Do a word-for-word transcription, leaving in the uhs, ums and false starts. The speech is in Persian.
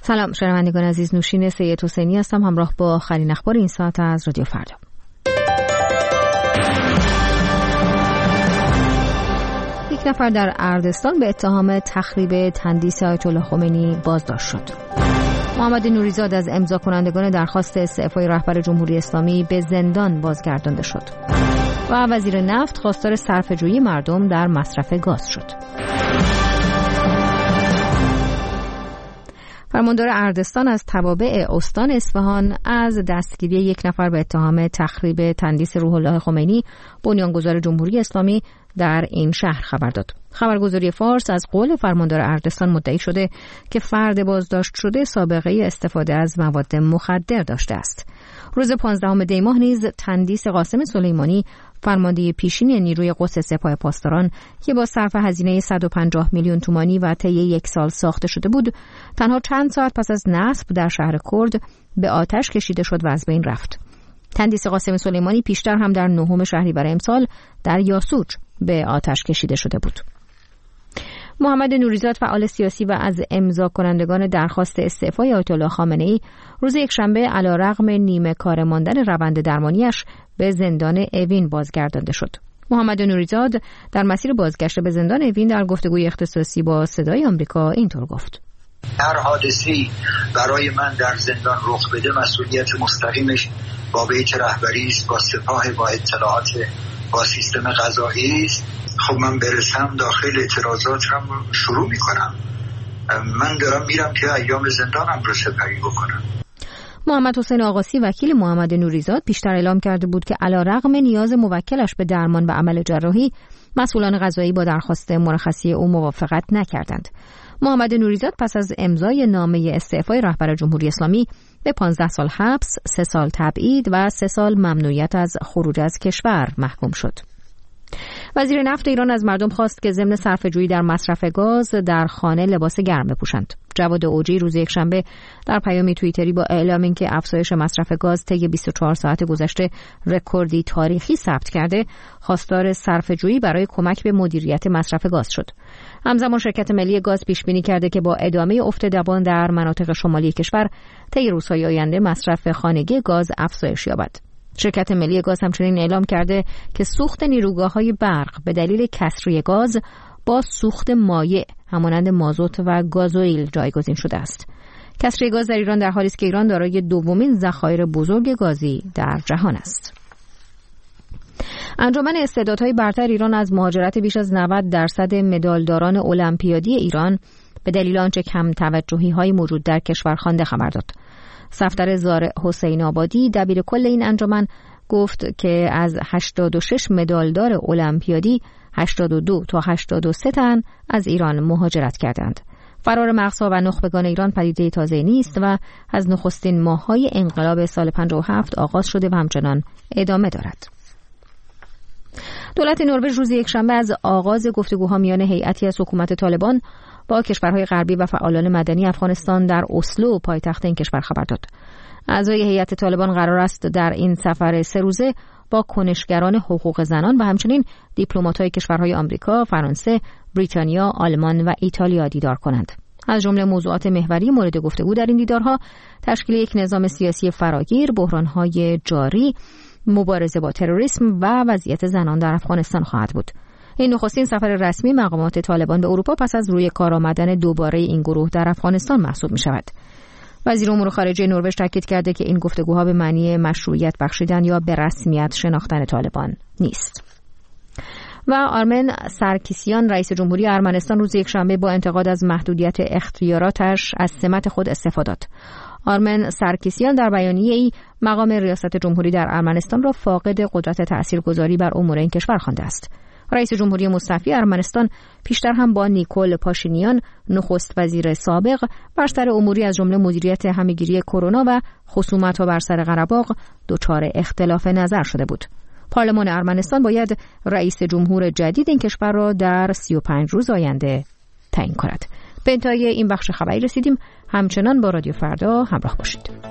سلام شنوندگان عزیز، نوشین سید حسینی هستم همراه با آخرین اخبار این ساعت از رادیو فردا. یک نفر در اردستان به اتهام تخریب تندیس آیت الله خمینی بازداشت شد. محمد نوریزاد از امضا کنندگان درخواست استعفای رهبر جمهوری اسلامی به زندان بازگردانده شد و وزیر نفت خواستار صرفه‌جویی مردم در مصرف گاز شد. فرماندار اردستان از توابع استان اصفهان از دستگیری یک نفر به اتهام تخریب تندیس روح الله خمینی بنیانگذار جمهوری اسلامی در این شهر خبر داد. خبرگزاری فارس از قول فرماندار اردستان مدعی شده که فرد بازداشت شده سابقه استفاده از مواد مخدر داشته است. روز پانزدهم دی ماه نیز تندیس قاسم سلیمانی فرمانده پیشین نیروی قدس سپاه پاسداران که با صرف هزینه صد و پنجاه میلیون تومانی و طی یک سال ساخته شده بود، تنها چند ساعت پس از نصب در شهر کرد به آتش کشیده شد و از بین رفت. تندیس قاسم سلیمانی پیشتر هم در نهم شهریور امسال در یاسوج به آتش کشیده شده بود. محمد نوریزاد فعال سیاسی و از امضا کنندگان درخواست استعفای آیت الله خامنه‌ای روز یکشنبه علیرغم نیمه کار ماندن روند درمانیش به زندان اوین بازگردانده شد. محمد نوریزاد در مسیر بازگشت به زندان اوین در گفتگوی اختصاصی با صدای آمریکا اینطور گفت: هر حادثه‌ای برای من در زندان رخ بده مسئولیت مستقیمش با بیت رهبری است، با سپاه، با اطلاعات، با سیستم قضایی است. خب من برسم داخل اعتراضاتم شروع میکنم. من دارم میرم که ایام زندانم رو سپری بکنم. محمد حسین آقاسی وکیل محمد نوریزاد پیشتر اعلام کرده بود که علیرغم نیاز موکلش به درمان و عمل جراحی، مسئولان قضایی با درخواست مرخصی او موافقت نکردند. محمد نوریزاد پس از امضای نامه استعفای رهبر جمهوری اسلامی به پانزده سال حبس، سه سال تبعید و سه سال ممنوعیت از خروج از کشور محکوم شد. وزیر نفت ایران از مردم خواست که ضمن صرفه‌جویی در مصرف گاز در خانه لباس گرم بپوشند. جواد اوجی روز یکشنبه در پیامی توییتری با اعلام اینکه افزایش مصرف گاز طی بیست و چهار ساعت گذشته رکوردی تاریخی ثبت کرده، خواستار صرفه‌جویی برای کمک به مدیریت مصرف گاز شد. همزمان شرکت ملی گاز پیش بینی کرده که با ادامه افت دوان در مناطق شمالی کشور، طی روزهای آینده مصرف خانگی گاز افزایش یابد. شرکت ملی گاز همچنین اعلام کرده که سوخت نیروگاه‌های برق به دلیل کسری گاز با سوخت مایع همانند مازوت و گازوئیل جایگزین شده است. کسری گاز در ایران در حالی است که ایران دارای دومین ذخایر بزرگ گازی در جهان است. انجمن استعدادهای برتر ایران از مهاجرت بیش از نود درصد مدالداران المپیادی ایران به دلیل آنچه کم توجهی‌های موجود در کشور خوانده خبر داد. صفدر زارع حسین آبادی دبیر کل این انجمن گفت که از هشتاد و شش مدالدار المپیادی هشتاد و دو تا هشتاد و سه تن از ایران مهاجرت کردند. فرار مغزها و نخبگان ایران پدیده تازه نیست و از نخستین ماه‌های انقلاب سال پنجاه و هفت آغاز شده و همچنان ادامه دارد. دولت نروژ روز یکشنبه از آغاز گفتگوها میان هیئتی از حکومت طالبان با کشورهای غربی و فعالان مدنی افغانستان در اسلو پایتخت این کشور خبر داد. اعضای هیئت طالبان قرار است در این سفر سه روزه با کنشگران حقوق زنان و همچنین دیپلمات‌های کشورهای آمریکا، فرانسه، بریتانیا، آلمان و ایتالیا دیدار کنند. از جمله موضوعات محوری مورد گفتگو در این دیدارها تشکیل یک نظام سیاسی فراگیر، بحران‌های جاری، مبارزه با تروریسم و وضعیت زنان در افغانستان خواهد بود. این نخستین سفر رسمی مقامات طالبان به اروپا پس از روی کار آمدن دوباره این گروه در افغانستان محسوب می شود. وزیر امور خارجه نروژ تاکید کرده که این گفتگوها به معنی مشروعیت بخشیدن یا به رسمیت شناختن طالبان نیست. و آرمن سارکیسیان رئیس جمهوری ارمنستان روز یکشنبه با انتقاد از محدودیت اختیاراتش از سمت خود استعفا داد. آرمن سارکیسیان در بیانیه‌ای مقام ریاست جمهوری در ارمنستان را فاقد قدرت تاثیرگذاری بر امور این کشور خوانده است. رئیس جمهوری مستعفی ارمنستان پیشتر هم با نیکول پاشینیان نخست وزیر سابق بر سر اموری از جمله مدیریت همه‌گیری کرونا و خصومت‌ها بر سر قره باغ دچار اختلاف نظر شده بود. پارلمان ارمنستان باید رئیس جمهور جدید این کشور را در سی و پنج روز آینده تعیین کند. به انتهای این بخش خبری رسیدیم. همچنان با رادیو فردا همراه باشید.